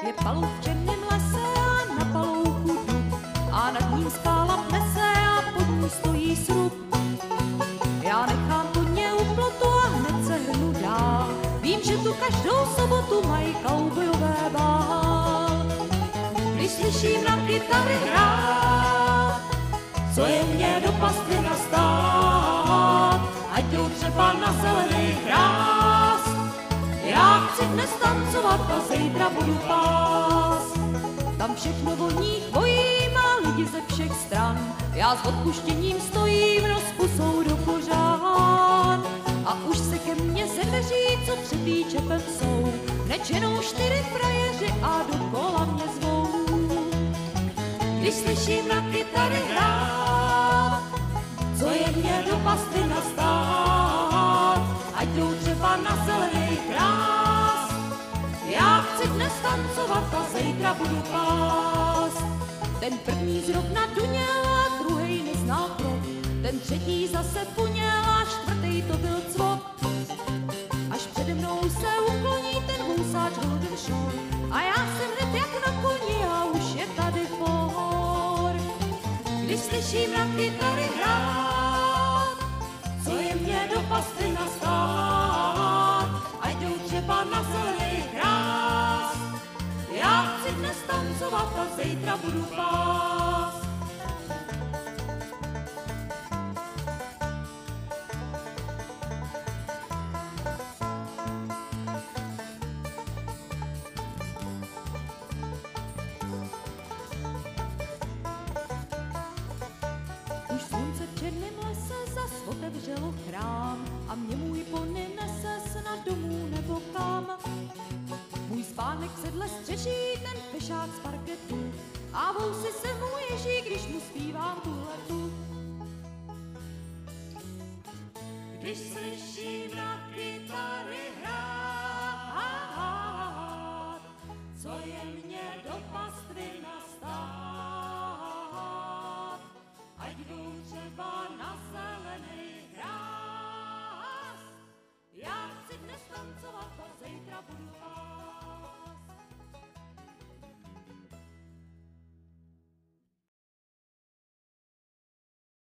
Je palouk v černém lese a na palouku dub a nad ním skála pnese a pod ní stojí srub. Já nechám koně u plotu a hned se hrnu dál. Vím, že tu každou sobotu mají kaubojové bál. Když slyším na kytary hrát, co je mě do pastvy nastát, ať jdou třeba na zelený hráz. Já chci dnes tancovat a zítra budu pás. Tam všechno voní bojím a lidi ze všech stran. Já s odpuštěním stojím, rozpusou do kořán. A už se ke mně ze dveří, co před výčepem jsou, nečenou 4 frajeři a dokola mě zvou. Když slyším na kytary hrát, co je mě do pastvy nastát, ať jdou třeba na zelený hráz. Já chci dnes tancovat a zítra budu pás. Ten první zrovna duněl a druhej neznal krok, ten třetí zase puněl a čtvrtý to byl cvok. Až přede mnou se ukloní ten housáč Golden Shore a já jsem hned jak na koni a už je tady for. Když slyším na kytary hrát, co je mě do pastvy nastát, ať jdou třeba na zelený hráz. Já chci dnes tancovat a zítra budu pás. Už slunce v černém lese zas otevřelo chrám a mě můj pony nese snad domů nebo kam. Můj spánek sedle střeší ten fešák z parketu a vousy se mu ježí, když mu zpívám tuhletu. Když slyším na kytary hrát, co je mě do pastvy nastát.